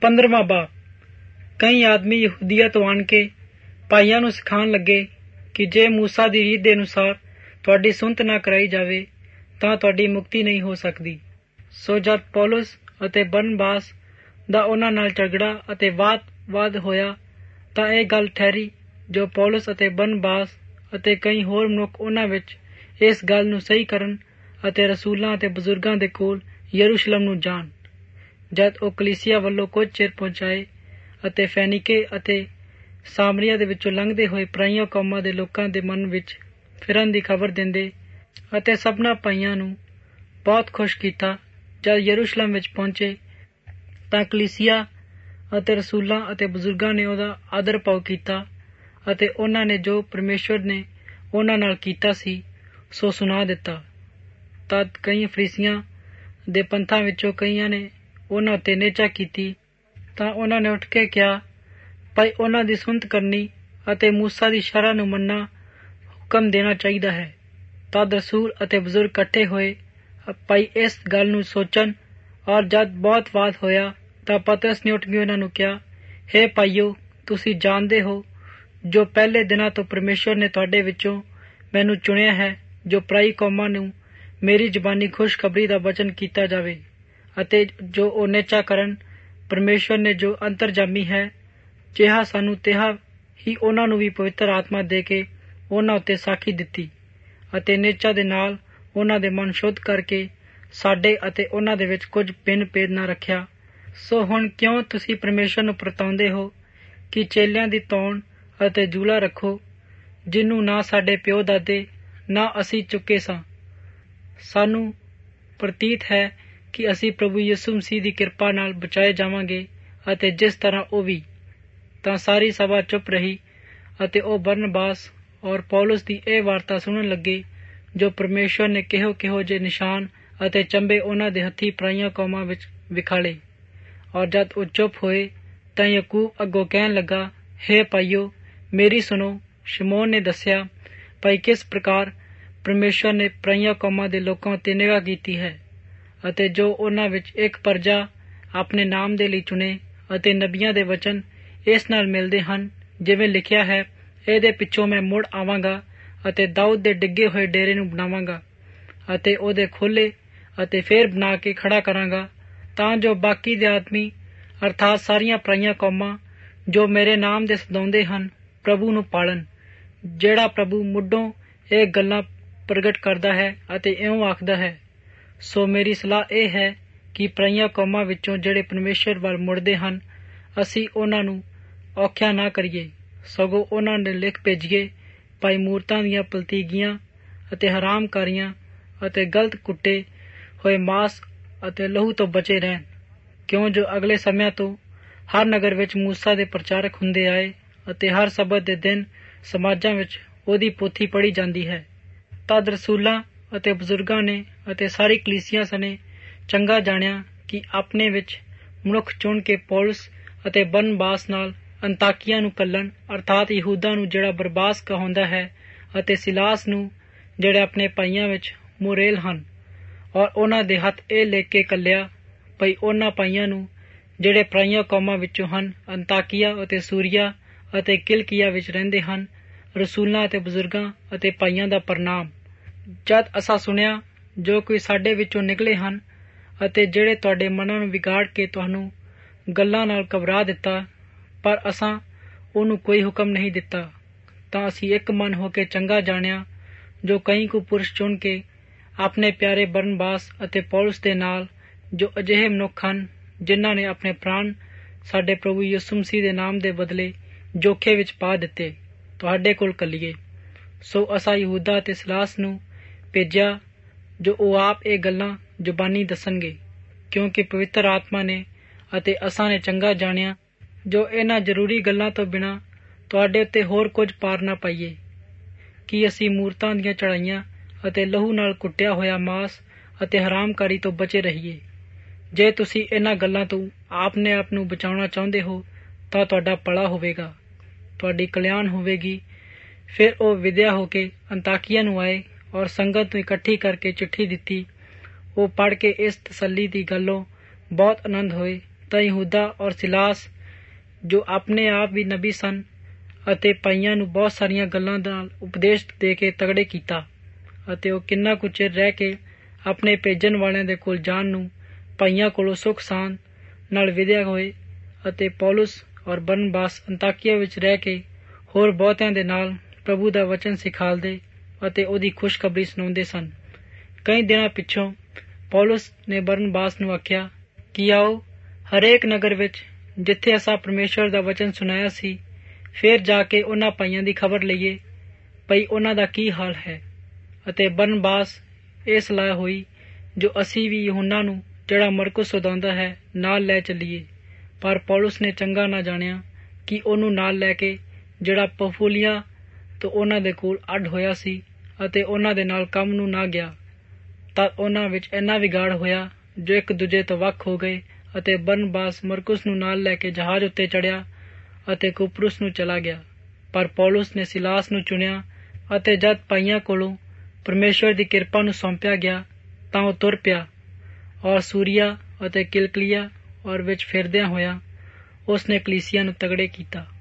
15ਵਾਂ ਬਾਬ। ਕਈ ਆਦਮੀ ਯਹੂਦੀਆ ਤੋਂ ਆਣ ਕੇ ਭਾਈਆਂ ਨੂੰ ਸਿਖਾਉਣ ਲੱਗੇ ਕਿ ਜੇ ਮੂਸਾ ਦੀ ਰੀਤ ਦੇ ਅਨੁਸਾਰ ਤੁਹਾਡੀ ਸੁਣਤ ਨਾ ਕਰਾਈ ਜਾਵੇ ਤਾਂ ਤੁਹਾਡੀ ਮੁਕਤੀ ਨਹੀਂ ਹੋ ਸਕਦੀ। ਸੋ ਜਦ ਪੌਲੁਸ ਅਤੇ ਬਰਨਬਾਸ ਦਾ ਉਹਨਾਂ ਨਾਲ ਝਗੜਾ ਅਤੇ ਵਾਦ ਹੋਇਆ ਤਾਂ ਇਹ ਗੱਲ ਠਹਿਰੀ ਜੋ ਪੌਲੁਸ ਅਤੇ ਬਰਨਬਾਸ ਅਤੇ ਕਈ ਹੋਰ ਮਨੁੱਖ ਉਹਨਾਂ ਵਿੱਚ ਇਸ ਗੱਲ ਨੂੰ ਸਹੀ ਕਰਨ ਅਤੇ ਰਸੂਲਾਂ ਅਤੇ ਬਜ਼ੁਰਗਾਂ ਦੇ ਕੋਲ ਯਰੂਸ਼ਲਮ ਨੂੰ ਜਾਣ। ਜਦ ਉਹ ਕਲੀਸਿਆ ਵੱਲੋਂ ਕੁਝ ਚਿਰ ਪਹੁੰਚਾਏ ਅਤੇ ਫੈਨੀਕੇ ਅਤੇ ਸਾਮਰੀਆ ਦੇ ਵਿੱਚੋਂ ਲੰਘਦੇ ਹੋਏ ਪਰਾਈਆਂ ਕੌਮਾਂ ਦੇ ਲੋਕਾਂ ਦੇ ਮਨ ਵਿੱਚ ਫਿਰਨ ਦੀ ਖਬਰ ਦਿੰਦੇ ਅਤੇ ਸਭਨਾਂ ਭਾਈਆਂ ਨੂੰ ਬਹੁਤ ਖੁਸ਼ ਕੀਤਾ। ਜਦ ਯਰੂਸ਼ਲਮ ਵਿੱਚ ਪਹੁੰਚੇ ਤਾਂ ਕਲੀਸਿਆ ਅਤੇ ਰਸੂਲਾਂ ਅਤੇ ਬਜ਼ੁਰਗਾਂ ਨੇ ਉਹਦਾ ਆਦਰ ਭਾਵ ਕੀਤਾ ਅਤੇ ਉਹਨਾਂ ਨੇ ਜੋ ਪਰਮੇਸ਼ਵਰ ਨੇ ਉਹਨਾਂ ਨਾਲ ਕੀਤਾ ਸੀ ਸੋ ਸੁਣਾ ਦਿੱਤਾ। ਤਦ ਕਈ ਫਰੀਸੀਆਂ ਦੇ ਪੰਥਾਂ ਵਿੱਚੋਂ ਕਈਆਂ ਨੇ ਉਹਨਾਂ ਉੱਤੇ ਨਿਹਚਾ ਕੀਤੀ ਤਾਂ ਉਹਨਾਂ ਨੇ ਉੱਠ ਕੇ ਕਿਹਾ, ਭਾਈ ਉਹਨਾਂ ਦੀ ਸੁਣਤ ਕਰਨੀ ਅਤੇ ਮੂਸਾ ਦੀ ਸ਼ਰ੍ਹਾ ਨੂੰ ਮੰਨਣਾ ਹੁਕਮ ਦੇਣਾ ਚਾਹੀਦਾ ਹੈ। ਤਦ ਰਸੂਲ ਅਤੇ ਬਜ਼ੁਰਗ ਇਕੱਠੇ ਹੋਏ ਭਾਈ ਇਸ ਗੱਲ ਨੂੰ ਸੋਚਣ। ਔਰ ਜਦ ਬਹੁਤ ਵਾਦ ਹੋਇਆ ਤਾਂ ਪਤਰਸ ਨੇ ਉੱਠ ਕੇ ਉਹਨਾਂ ਨੂੰ ਕਿਹਾ, ਹੇ ਭਾਈਓ, ਤੁਸੀਂ ਜਾਣਦੇ ਹੋ ਜੋ ਪਹਿਲੇ ਦਿਨਾਂ ਤੋਂ ਪਰਮੇਸ਼ਵਰ ਨੇ ਤੁਹਾਡੇ ਵਿੱਚੋਂ ਮੈਨੂੰ ਚੁਣਿਆ ਹੈ ਜੋ ਪਰਾਈ ਕੌਮਾਂ ਨੂੰ ਮੇਰੀ ਜ਼ਬਾਨੀ ਖੁਸ਼ਖਬਰੀ ਦਾ ਵਚਨ ਕੀਤਾ ਜਾਵੇ ਅਤੇ ਜੋ ਉਹ ਨਿਹਚਾ ਕਰਨ। ਪਰਮੇਸ਼ਵਰ ਨੇ ਜੋ ਅੰਤਰਜਾਮੀ ਹੈ ਜਿਹਾ ਸਾਨੂੰ ਤਿਹਾ ਹੀ ਉਹਨਾਂ ਨੂੰ ਵੀ ਪਵਿੱਤਰ ਆਤਮਾ ਦੇ ਕੇ ਉਹਨਾਂ ਉੱਤੇ ਸਾਖੀ ਦਿੱਤੀ ਅਤੇ ਨਿਹਚਾ ਦੇ ਨਾਲ ਉਹਨਾਂ ਦੇ ਮਨ ਸ਼ੁੱਧ ਕਰਕੇ ਸਾਡੇ ਅਤੇ ਉਹਨਾਂ ਦੇ ਵਿੱਚ ਕੁਝ ਭਿੰਨ ਭੇਦ ਨਾ ਰੱਖਿਆ। ਸੋ ਹੁਣ ਕਿਉਂ ਤੁਸੀਂ ਪਰਮੇਸ਼ਵਰ ਨੂੰ ਪ੍ਰਤਾਉਂਦੇ ਹੋ ਕਿ ਚੇਲਿਆਂ ਦੀ ਤੌਣ ਅਤੇ ਜੂਲਾ ਰੱਖੋ ਜਿਹਨੂੰ ਨਾ ਸਾਡੇ ਪਿਓ ਦਾਦੇ ਨਾ ਅਸੀਂ ਚੁੱਕੇ ਸਾਂ। ਸਾਨੂੰ ਪ੍ਰਤੀਤ ਹੈ ਕਿ ਅਸੀਂ ਪ੍ਰਭੂ ਯਿਸੂ ਮਸੀਹ ਦੀ ਕਿਰਪਾ ਨਾਲ ਬਚਾਏ ਜਾਵਾਂਗੇ ਅਤੇ ਜਿਸ ਤਰ੍ਹਾਂ ਉਹ ਵੀ। ਤਾਂ ਸਾਰੀ ਸਭਾ ਚੁੱਪ ਰਹੀ ਅਤੇ ਉਹ ਬਰਨਬਾਸ ਔਰ ਪੌਲੁਸ ਦੀ ਇਹ ਵਾਰਤਾ ਸੁਣਨ ਲੱਗੇ ਜੋ ਪਰਮੇਸ਼ਵਰ ਨੇ ਕਿਹੋ ਜਿਹੇ ਨਿਸ਼ਾਨ ਅਤੇ ਚੰਬੇ ਉਹਨਾਂ ਦੇ ਹੱਥੀਂ ਪਰਾਈਆਂ ਕੌਮਾਂ ਵਿੱਚ ਵਿਖਾਲੇ। ਔਰ ਜਦ ਉਹ ਚੁੱਪ ਹੋਏ ਤਾਂ ਯਾਕੂਬ ਅੱਗੋਂ ਕਹਿਣ ਲੱਗਾ, ਹੇ ਭਾਈਓ, ਮੇਰੀ ਸੁਣੋ। ਸ਼ਮੌਨ ਨੇ ਦੱਸਿਆ ਭਾਈ ਕਿਸ ਪ੍ਰਕਾਰ ਪਰਮੇਸ਼ਵਰ ਨੇ ਪਰਾਈਆਂ ਕੌਮਾਂ ਦੇ ਲੋਕਾਂ ਉੱਤੇ ਨਿਗਾਹ ਕੀਤੀ ਹੈ ਅਤੇ ਜੋ ਉਹਨਾਂ ਵਿੱਚ ਇੱਕ ਪਰਜਾ ਆਪਣੇ ਨਾਮ ਦੇ ਲਈ ਚੁਣੇ ਅਤੇ ਨਬੀਆਂ ਦੇ ਵਚਨ ਇਸ ਨਾਲ ਮਿਲਦੇ ਹਨ ਜਿਵੇਂ ਲਿਖਿਆ ਹੈ, ਇਹਦੇ ਪਿੱਛੋਂ ਮੈਂ ਮੁੜ ਆਵਾਂਗਾ ਅਤੇ ਦਾਊਦ ਦੇ ਡਿੱਗੇ ਹੋਏ ਡੇਰੇ ਨੂੰ ਬਣਾਵਾਂਗਾ ਅਤੇ ਉਹਦੇ ਖੋਲੇ ਅਤੇ ਫੇਰ ਬਣਾ ਕੇ ਖੜਾ ਕਰਾਂਗਾ ਤਾਂ ਜੋ ਬਾਕੀ ਦੇ ਆਦਮੀ ਅਰਥਾਤ ਸਾਰੀਆਂ ਪਰਾਈਆਂ ਕੌਮਾਂ ਜੋ ਮੇਰੇ ਨਾਮ ਦੇ ਸਦਾਉਂਦੇ ਹਨ ਪ੍ਰਭੂ ਨੂੰ ਪਾਲਣ। ਜਿਹੜਾ ਪ੍ਰਭੂ ਮੁੱਢੋਂ ਇਹ ਗੱਲਾਂ ਪ੍ਰਗਟ ਕਰਦਾ ਹੈ ਅਤੇ ਇਉਂ ਆਖਦਾ ਹੈ। ਸੋ ਮੇਰੀ ਸਲਾਹ ਇਹ ਹੈ ਕਿ ਪਰਾਈਆਂ ਕੌਮਾਂ ਵਿੱਚੋਂ ਜਿਹੜੇ ਪਰਮੇਸ਼ਵਰ ਵੱਲ ਮੁੜਦੇ ਹਨ ਅਸੀਂ ਉਹਨਾਂ ਨੂੰ ਔਖਿਆ ਨਾ ਕਰੀਏ, ਸਗੋਂ ਉਹਨਾਂ ਨੇ ਲਿਖ ਭੇਜੀਏ ਭਾਈ ਮੂਰਤਾਂ ਦੀਆਂ ਪਲਤੀਗੀਆਂ ਅਤੇ ਹਰਾਮਕਾਰੀਆਂ ਅਤੇ ਗਲਤ ਕੁੱਟੇ ਹੋਏ ਮਾਸ ਅਤੇ ਲਹੂ ਤੋਂ ਬਚੇ ਰਹਿਣ, ਕਿਉਂ ਜੋ ਅਗਲੇ ਸਮਿਆਂ ਤੋਂ ਹਰ ਨਗਰ ਵਿੱਚ ਮੂਸਾ ਦੇ ਪ੍ਰਚਾਰਕ ਹੁੰਦੇ ਆਏ ਅਤੇ ਹਰ ਸਬਤ ਦੇ ਦਿਨ ਸਮਾਜਾਂ ਵਿੱਚ ਉਹਦੀ ਪੋਥੀ ਪੜ੍ਹੀ ਜਾਂਦੀ ਹੈ। ਤਦ ਰਸੂਲਾਂ ਅਤੇ ਬਜ਼ੁਰਗਾਂ ਨੇ ਅਤੇ ਸਾਰੀ ਕਲੀਸਿਆ ਸਣੇ ਚੰਗਾ ਜਾਣਿਆ ਕਿ ਆਪਣੇ ਵਿੱਚ ਮਨੁੱਖ ਚੁਣ ਕੇ ਪੌਲੁਸ ਅਤੇ ਬਰਨਬਾਸ ਨਾਲ ਅੰਤਾਕਿਆ ਨੂੰ ਕੱਲਣ ਅਰਥਾਤ ਯਹੂਦਾ ਨੂੰ ਜਿਹੜਾ ਬਰਬਾਸ ਕਹਾਉਂਦਾ ਹੈ ਅਤੇ ਸਿਲਾਸ ਨੂੰ ਜਿਹੜੇ ਆਪਣੇ ਭਾਈਆਂ ਵਿੱਚ ਮੋਰੇਲ ਹਨ। ਔਰ ਉਹਨਾਂ ਦੇ ਹੱਥ ਇਹ ਲਿਖ ਕੇ ਕੱਲਿਆ ਭਈ ਉਹਨਾਂ ਭਾਈਆਂ ਨੂੰ ਜਿਹੜੇ ਪਰਾਈਆਂ ਕੌਮਾਂ ਵਿੱਚੋਂ ਹਨ ਅੰਤਾਕਿਆ ਅਤੇ ਸੂਰੀਆ ਅਤੇ ਕਿਲਕੀਆ ਵਿੱਚ ਰਹਿੰਦੇ ਹਨ ਰਸੂਲਾਂ ਅਤੇ ਬਜ਼ੁਰਗਾਂ ਅਤੇ ਭਾਈਆਂ ਦਾ ਪ੍ਰਣਾਮ। ਜਦ ਅਸਾਂ ਸੁਣਿਆ ਜੋ ਕੋਈ ਸਾਡੇ ਵਿੱਚੋਂ ਨਿਕਲੇ ਹਨ ਅਤੇ ਜਿਹੜੇ ਤੁਹਾਡੇ ਮਨਾਂ ਨੂੰ ਵਿਗਾੜ ਕੇ ਤੁਹਾਨੂੰ ਗੱਲਾਂ ਨਾਲ ਘਬਰਾ ਦਿੱਤਾ ਪਰ ਅਸਾਂ ਉਹਨੂੰ ਕੋਈ ਹੁਕਮ ਨਹੀਂ ਦਿੱਤਾ, ਤਾਂ ਅਸੀਂ ਇੱਕ ਮਨ ਹੋ ਕੇ ਚੰਗਾ ਜਾਣਿਆ ਜੋ ਕਈ ਕੁ ਪੁਰਸ਼ ਚੁਣ ਕੇ ਆਪਣੇ ਪਿਆਰੇ ਬਰਨਬਾਸ ਅਤੇ ਪੌਲੁਸ ਦੇ ਨਾਲ ਜੋ ਅਜਿਹੇ ਮਨੁੱਖ ਹਨ ਜਿਨ੍ਹਾਂ ਨੇ ਆਪਣੇ ਪ੍ਰਾਣ ਸਾਡੇ ਪ੍ਰਭੂ ਯਿਸੂ ਮਸੀਹ ਦੇ ਨਾਮ ਦੇ ਬਦਲੇ ਜੋਖੇ ਵਿੱਚ ਪਾ ਦਿੱਤੇ ਤੁਹਾਡੇ ਕੋਲ ਕੱਲੀਏ। ਸੋ ਅਸਾਂ ਯਹੂਦਾ ਅਤੇ ਸਿਲਾਸ ਨੂੰ ਭੇਜਿਆ ਜੋ ਉਹ ਆਪ ਇਹ ਗੱਲਾਂ ਜ਼ੁਬਾਨੀ ਦੱਸਣਗੇ, ਕਿਉਂਕਿ ਪਵਿੱਤਰ ਆਤਮਾ ਨੇ ਅਤੇ ਅਸਾਂ ਨੇ ਚੰਗਾ ਜਾਣਿਆ ਜੋ ਇਹਨਾਂ ਜ਼ਰੂਰੀ ਗੱਲਾਂ ਤੋਂ ਬਿਨਾਂ ਤੁਹਾਡੇ ਉੱਤੇ ਹੋਰ ਕੁਝ ਪਾਰ ਨਾ ਪਾਈਏ ਕਿ ਅਸੀਂ ਮੂਰਤਾਂ ਦੀਆਂ ਚੜ੍ਹਾਈਆਂ ਅਤੇ ਲਹੂ ਨਾਲ ਕੁੱਟਿਆ ਹੋਇਆ ਮਾਸ ਅਤੇ ਹਰਾਮਕਾਰੀ ਤੋਂ ਬਚੇ ਰਹੀਏ। ਜੇ ਤੁਸੀਂ ਇਹਨਾਂ ਗੱਲਾਂ ਤੋਂ ਆਪਣੇ ਆਪ ਨੂੰ ਬਚਾਉਣਾ ਚਾਹੁੰਦੇ ਹੋ ਤਾਂ ਤੁਹਾਡਾ ਭਲਾ ਹੋਵੇਗਾ, ਤੁਹਾਡੀ ਕਲਿਆਣ ਹੋਵੇਗੀ। ਫਿਰ ਉਹ ਵਿਦਿਆ ਹੋ ਕੇ ਅੰਤਾਕਿਆ ਨੂੰ ਆਏ ਔਰ ਸੰਗਤ ਨੂੰ ਇਕੱਠੀ ਕਰਕੇ ਚਿੱਠੀ ਦਿੱਤੀ। ਉਹ ਪੜ੍ਹ ਕੇ ਇਸ ਤਸੱਲੀ ਦੀ ਗੱਲੋਂ ਬਹੁਤ ਆਨੰਦ ਹੋਏ ਤਾਂ ਯਹੂਦਾ ਔਰ ਸਿਲਾਸ, ਜੋ ਆਪਣੇ ਆਪ ਵੀ ਨਬੀ ਸਨ, ਅਤੇ ਭਾਈਆਂ ਨੂੰ ਬਹੁਤ ਸਾਰੀਆਂ ਗੱਲਾਂ ਨਾਲ ਉਪਦੇਸ਼ ਦੇ ਕੇ ਤਗੜੇ ਕੀਤਾ। ਅਤੇ ਉਹ ਕਿੰਨਾ ਕੁ ਚਿਰ ਰਹਿ ਕੇ ਆਪਣੇ ਭੇਜਣ ਵਾਲਿਆਂ ਦੇ ਕੋਲ ਜਾਣ ਨੂੰ ਭਾਈਆਂ ਕੋਲੋਂ ਸੁੱਖ ਸਾਂਦ ਨਾਲ ਵਿਦਿਆ ਹੋਏ। ਅਤੇ ਪੌਲੁਸ ਔਰ ਬਰਨਬਾਸ ਅੰਤਾਕਿਆ ਵਿੱਚ ਰਹਿ ਕੇ ਹੋਰ ਬਹੁਤਿਆਂ ਦੇ ਨਾਲ ਪ੍ਰਭੂ ਦਾ ਵਚਨ ਸਿਖਾਲਦੇ ਅਤੇ ਉਹਦੀ ਖੁਸ਼ਖਬਰੀ ਸੁਣਾਉਂਦੇ ਸਨ। ਕਈ ਦਿਨਾਂ ਪਿੱਛੋਂ ਪੌਲੁਸ ਨੇ ਬਰਨਬਾਸ ਨੂੰ ਆਖਿਆ ਕਿ ਆਓ ਹਰੇਕ ਨਗਰ ਵਿੱਚ ਜਿੱਥੇ ਅਸਾਂ ਪਰਮੇਸ਼ਵਰ ਦਾ ਵਚਨ ਸੁਣਾਇਆ ਸੀ, ਫਿਰ ਜਾ ਕੇ ਉਹਨਾਂ ਭਾਈਆਂ ਦੀ ਖਬਰ ਲਈਏ ਭਈ ਉਹਨਾਂ ਦਾ ਕੀ ਹਾਲ ਹੈ। ਅਤੇ ਬਰਨਬਾਸ ਇਹ ਸਲਾਹ ਹੋਈ ਜੋ ਅਸੀਂ ਵੀ ਯਹੂਨਾ ਨੂੰ, ਜਿਹੜਾ ਮਰਕੁਸ ਸੌਦਾਉਂਦਾ ਹੈ, ਨਾਲ ਲੈ ਚੱਲੀਏ। ਪਰ ਪੌਲੁਸ ਨੇ ਚੰਗਾ ਨਾ ਜਾਣਿਆ ਕਿ ਉਹਨੂੰ ਨਾਲ ਲੈ ਕੇ, ਜਿਹੜਾ ਪੰਫੂਲੀਆ ਤੋਂ ਉਹਨਾਂ ਦੇ ਕੋਲ ਅੱਡ ਹੋਇਆ ਸੀ ਅਤੇ ਉਹਨਾਂ ਦੇ ਨਾਲ ਕੰਮ ਨੂੰ ਨਾ ਗਿਆ, ਤਾਂ ਉਹਨਾਂ ਵਿੱਚ ਇੰਨਾ ਵਿਗਾੜ ਹੋਇਆ ਜੋ ਇੱਕ ਦੂਜੇ ਤੋਂ ਵੱਖ ਹੋ ਗਏ। ਅਤੇ ਬਰਨਬਾਸ ਮਰਕੁਸ ਨੂੰ ਨਾਲ ਲੈ ਕੇ ਜਹਾਜ਼ ਉੱਤੇ ਚੜ੍ਹਿਆ ਅਤੇ ਕੁਪਰੁਸ ਨੂੰ ਚਲਾ ਗਿਆ। ਪਰ ਪੌਲੁਸ ਨੇ ਸਿਲਾਸ ਨੂੰ ਚੁਣਿਆ ਅਤੇ ਜਦ ਭਾਈਆਂ ਕੋਲੋਂ ਪਰਮੇਸ਼ਵਰ ਦੀ ਕਿਰਪਾ ਨੂੰ ਸੌਂਪਿਆ ਗਿਆ ਤਾਂ ਉਹ ਤੁਰ ਪਿਆ ਔਰ ਸੂਰੀਆ ਅਤੇ ਕਿਲਕਲੀਆ ਔਰ ਵਿੱਚ ਫਿਰਦਿਆਂ ਹੋਇਆ ਉਸ ਨੇ ਕਲੀਸਿਆ ਨੂੰ ਤਗੜੇ ਕੀਤਾ।